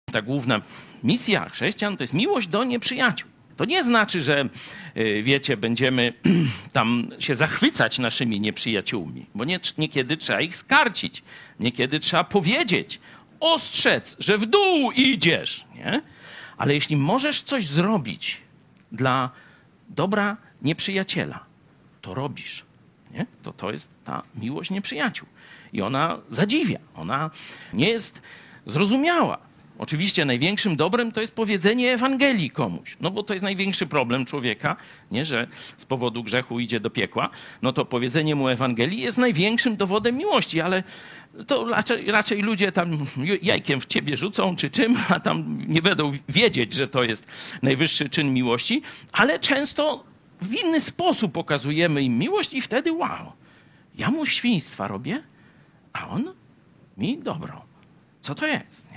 ta główna misja chrześcijan to jest miłość do nieprzyjaciół. To nie znaczy, że wiecie, będziemy tam się zachwycać naszymi nieprzyjaciółmi, bo niekiedy trzeba ich skarcić, niekiedy trzeba powiedzieć, ostrzec, że w dół idziesz, nie? Ale jeśli możesz coś zrobić dla dobra nieprzyjaciela, to robisz, nie? To jest ta miłość nieprzyjaciół. I ona zadziwia, ona nie jest zrozumiała. Oczywiście największym dobrem to jest powiedzenie Ewangelii komuś, no bo to jest największy problem człowieka, nie, że z powodu grzechu idzie do piekła, no to powiedzenie mu Ewangelii jest największym dowodem miłości, ale to raczej ludzie tam jajkiem w ciebie rzucą czy czym, a tam nie będą wiedzieć, że to jest najwyższy czyn miłości, ale często w inny sposób okazujemy im miłość i wtedy wow, ja mu świństwa robię, a on mi dobro. Co to jest?